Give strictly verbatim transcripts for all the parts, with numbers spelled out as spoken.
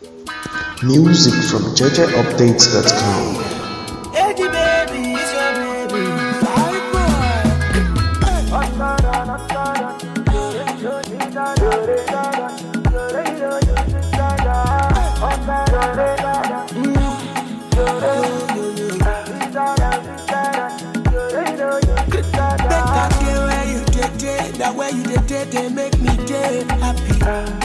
Music from J J Updates dot com. Hey, baby, it's your baby. Bye, that way you did, they make me day happy.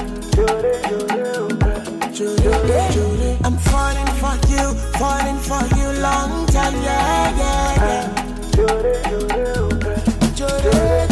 I'm falling for you, falling for you long time, yeah, yeah, yeah. Jure, jure,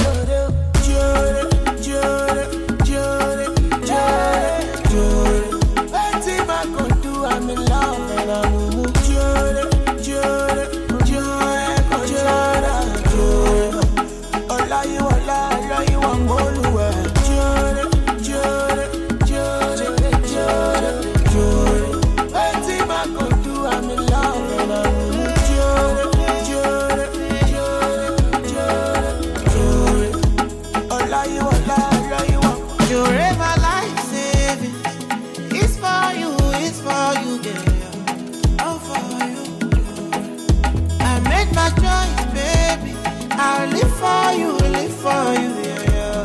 jure, jure, jure. Anything I can do, I'm in love and I'm moving. Jure, jure, jure, jure, jure. Ola you, ola, ola you, I'm all the way. Jure, jure, jure, jure, jure. Anything I can do, I'm in love and I'm moving. Jure, jure, jure, jure, jure. Ola you, ola, ola you, I'm jure. My life savings, it's for you, it's for you, girl. All for you. I made my choice, baby. I'll live for you, live for you, yeah, yeah.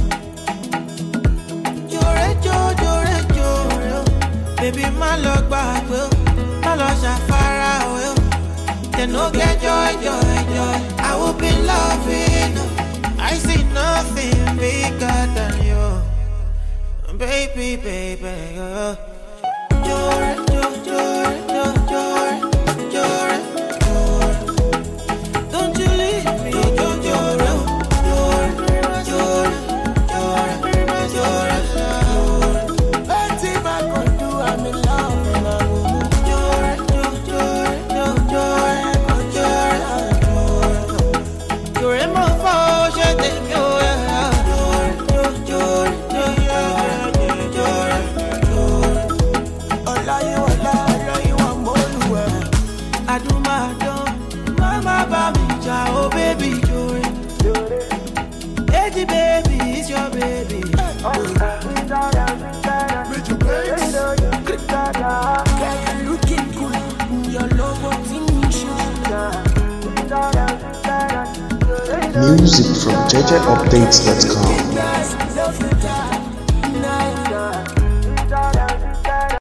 Jure, jure, jure, jure. Baby, my luck back, well. My love far away. Then no get joy, joy, joy. I will be loving. I see nothing bigger than you. Baby, baby, girl. Jure, jure, jure, jure, jure, jure. Don't you leave me, jure, jure, jure, jure, jure, jure, jure. Anything I can do, I'm in love and I'm moving. Jure, jure, jure, jure, jure, jure. Jure, my fault, je t'aime, jure, jure, jure, jure, jure, jure. Ola you, ola, ola you, I'm all the way. I do my done, mama, baby, oh baby, jure. Hey, baby, it's your baby. Girl, you're looking good. Your logo thing, Music from J J Updates dot com.